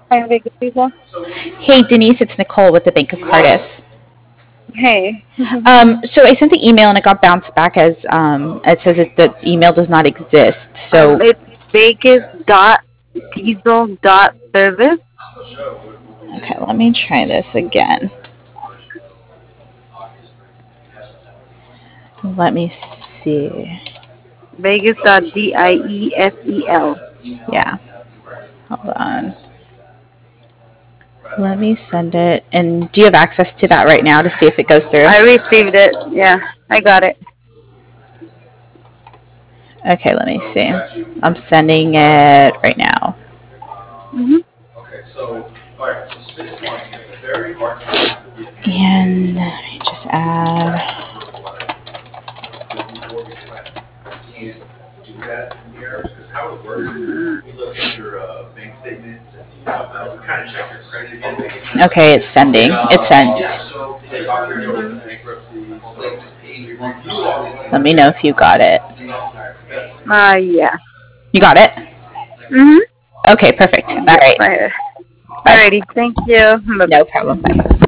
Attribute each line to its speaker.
Speaker 1: Hi, Vegas people.
Speaker 2: Hey Denise, it's Nicole with the Bank of Cardiff.
Speaker 1: Hey.
Speaker 2: So I sent the email and it got bounced back as it says that the email does not exist. So
Speaker 1: It's Vegas.diesel.service.
Speaker 2: okay, let me try this again. Let me see.
Speaker 1: Vegas.diesel.
Speaker 2: Yeah, hold on. Let me send it. And do you have access to that right now to see if it goes through?
Speaker 1: I received it. Yeah, I got it.
Speaker 2: Okay, let me see. I'm sending it right now.
Speaker 1: Hmm.
Speaker 2: And let me just add. Okay, it's sending. It's sent. Let me know if you got it.
Speaker 1: Yeah.
Speaker 2: You got it?
Speaker 1: Hmm.
Speaker 2: Okay, perfect. All
Speaker 1: Yep.
Speaker 2: right.
Speaker 1: Right.
Speaker 2: Bye.
Speaker 1: Alrighty. Thank you. Bye.
Speaker 2: No problem. Bye.